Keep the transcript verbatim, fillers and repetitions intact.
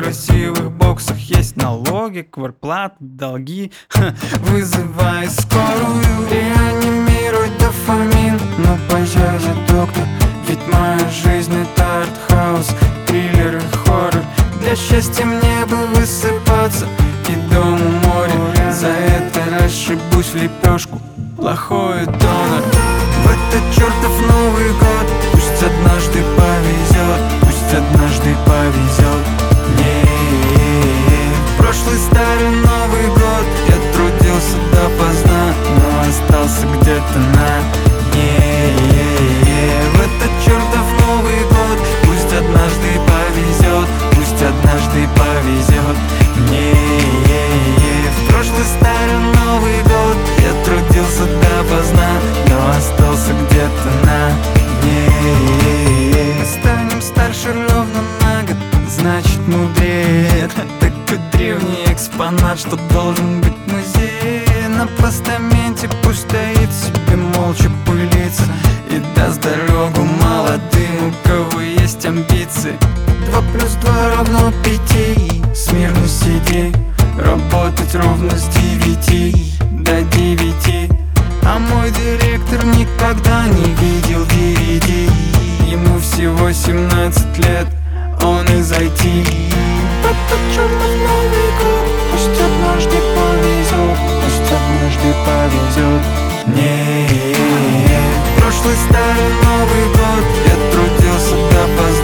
красивых боксах есть налоги, квартплаты, долги. Ха, вызывай скорую, реанимируй дофамин. Ну пощаде, доктор, ведь моя жизнь это артхаус, триллер и хоррор. Для счастья мне бы высыпаться и дом у моря. За это расшибусь в лепешку, плохой донор. В этот чертов Новый год пусть однажды повезет, пусть однажды повезет. Не, прошлый старый Новый год я трудился допоздна, но остался где-то на не. В этот чертов Новый год пусть однажды повезет, пусть однажды повезет. Не, в прошлый старый Новый год я трудился допоздна, но остался где-то на дне. Мы станем старше ровно на год, значит мудрее. Такой древний экспонат, что должен быть в музее. На постаменте пусть стоит себе, молча пылится и даст дорогу молодым, у кого есть амбиции. Два плюс два равно пяти, смирно сиди, работать ровно с девяти до девяти. А мой директор никогда не видел ди ви ди. Ему всего семнадцать лет, он из ай ти. Этот чертов Новый год пусть однажды повезет, пусть однажды повезет. Не, прошлый старый Новый год я трудился допоздна,